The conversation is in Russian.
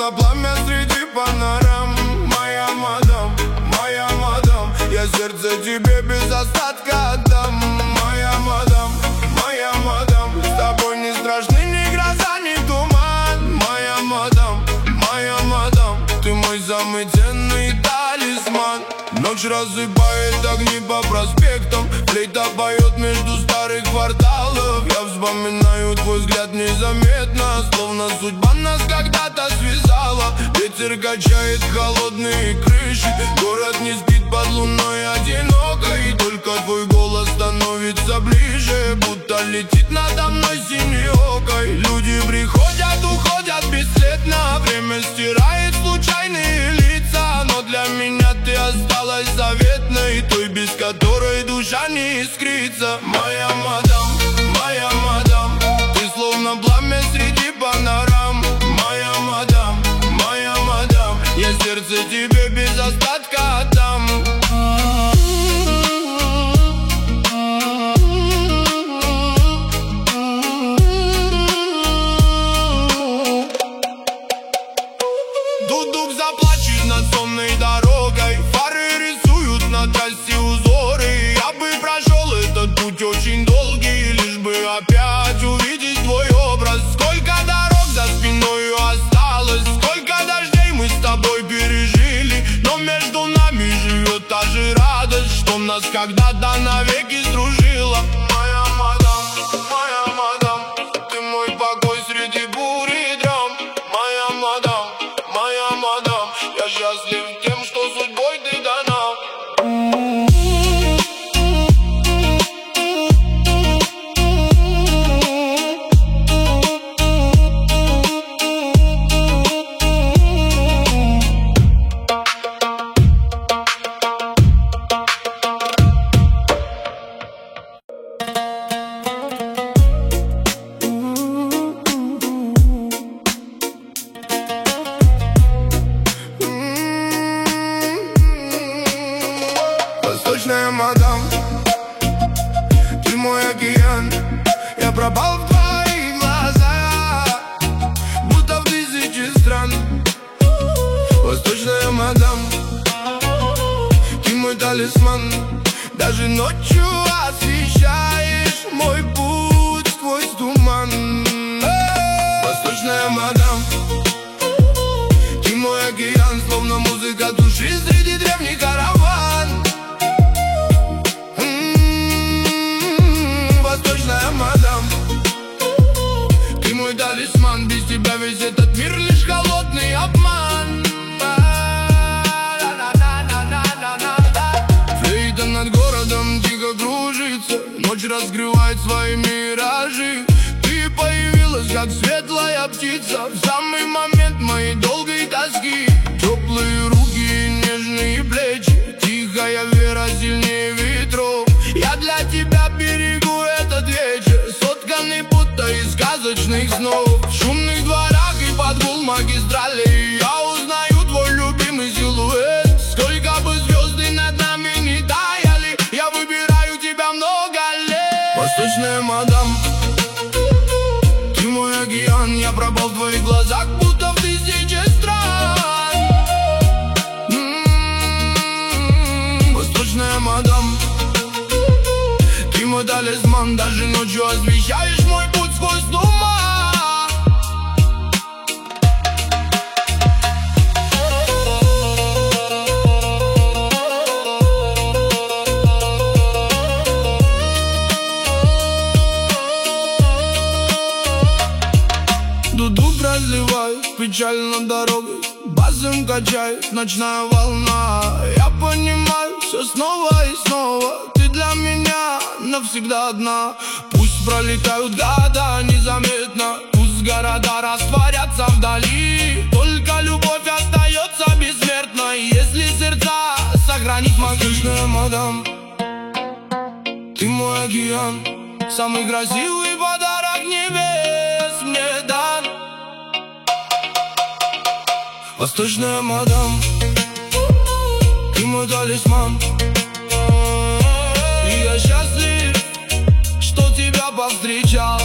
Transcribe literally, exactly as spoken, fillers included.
словно пламя среди панорам. Моя мадам, моя мадам, я сердце тебе без остатка отдам. Моя мадам, моя мадам, с тобой не страшны ни гроза, ни туман. Моя мадам, моя мадам, ты мой самый ценный талисман. Ночь рассыпает огни по проспектам, флейта поет между старых кварталов. Я вспоминаю твой взгляд незаметно, словно судьба нас когда-то связала. Ветер качает холодные крыши, город не спит под луной одиноко. И только твой голос становится ближе, будто летит надо мной синеокой. Люди приходят, уходят бесследно, время стирает случайные лица. Но для меня ты осталась заветной, той, без которой душа не искрится. Моя мадам, моя мадам, ты словно пламя среди панорам. Моя мадам, моя мадам, я сердце тебе без остатка отдам. Дудук заплачет над сонной дорогой, фары рисуют на трассе узоры. Я бы прошел этот путь очень долгий, лишь бы опять увидеть твой образ. Сколько дорог за спиною осталось, сколько дождей мы с тобой пережили, но между нами живет та же радость, что нас когда-то навеки сдружила. Моя мадам, моя мадам, ты мой покой среди бурь и драм. Моя мадам, моя мадам, я счастлив тем, что судьбой ты дана. Восточная мадам, ты мой океан, я пропал в твоих глазах, будто в тысячи стран. Восточная мадам, ты мой талисман, даже ночью освещаешь мой путь сквозь туман. Восточная мадам, ты мой океан, словно музыка души среди древних караван. Восточная мадам, ты мой талисман, без тебя весь этот мир лишь холодный обман. Флейта над городом тихо кружится, ночь раскрывает свои миражи. Ты появилась, как светлая птица, в самый момент моей долгой тоски. Теплые руки, нежные плечи, тихая вера сильнее ветров. Я для тебя берегу этот вечер, сотканный будто из сказочных снов. В шумных дворах и под гул магистрали я узнаю твой любимый силуэт. Сколько бы звезды над нами не таяли, я выбираю тебя много лет. Восточная мадам, ты мой океан, я пропал в твоих глазах, будто в тысячи стран. М-м-м, Восточная мадам, ты мой талисман, даже ночью освещаешь мой путь сквозь туман. Дудук разливает печаль над дорогой, басом качает ночная волна. Я понимаю все снова и снова, ты для меня навсегда одна. Пусть пролетают года незаметно, пусть города растворятся вдали, только любовь остается бессмертной, если сердца сохранить могли. Восточная мадам, ты мой океан, самый красивый подарок небес мне дан. Восточная мадам, ты мой талисман, и я счастлив, что тебя повстречал.